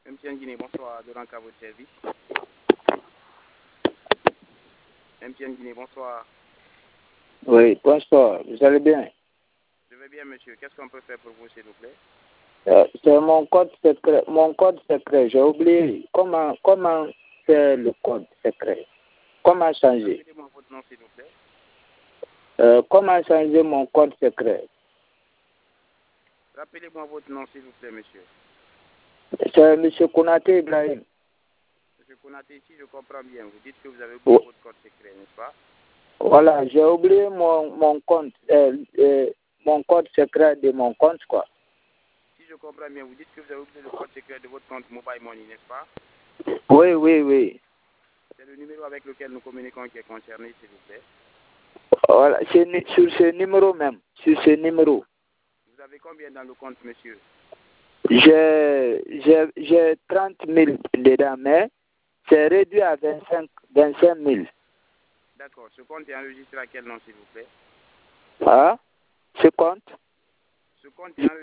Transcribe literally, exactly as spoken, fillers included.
M T N Guinée, bonsoir, de à votre service. M T N Guinée, bonsoir. Oui, bonsoir, vous allez bien? Je vais bien, monsieur. Qu'est-ce qu'on peut faire pour vous, s'il vous plaît? euh, C'est mon code secret. Mon code secret, j'ai oublié. Comment, comment c'est le code secret? Comment changer? Rappelez-moi votre nom, s'il vous plaît. Euh, comment changer mon code secret? Rappelez-moi votre nom, s'il vous plaît, monsieur. C'est M. Konaté Ibrahim. Monsieur Konaté, si je comprends bien, vous dites que vous avez oublié Oh. votre code secret, n'est-ce pas? Voilà, j'ai oublié mon, mon compte, euh, euh, mon code secret de mon compte, quoi. Si je comprends bien, vous dites que vous avez oublié le code secret de votre compte Mobile Money, n'est-ce pas? Oui, oui, oui. C'est le numéro avec lequel nous communiquons qui est concerné, s'il vous plaît. Voilà, c'est sur ce numéro même, sur ce numéro. Vous avez combien dans le compte, monsieur? J'ai j'ai j'ai trente mille dedans, mais c'est réduit à vingt-cinq mille. D'accord. Ce compte est enregistré à quel nom, s'il vous plaît? Ah, ce compte? Ce compte est enregistré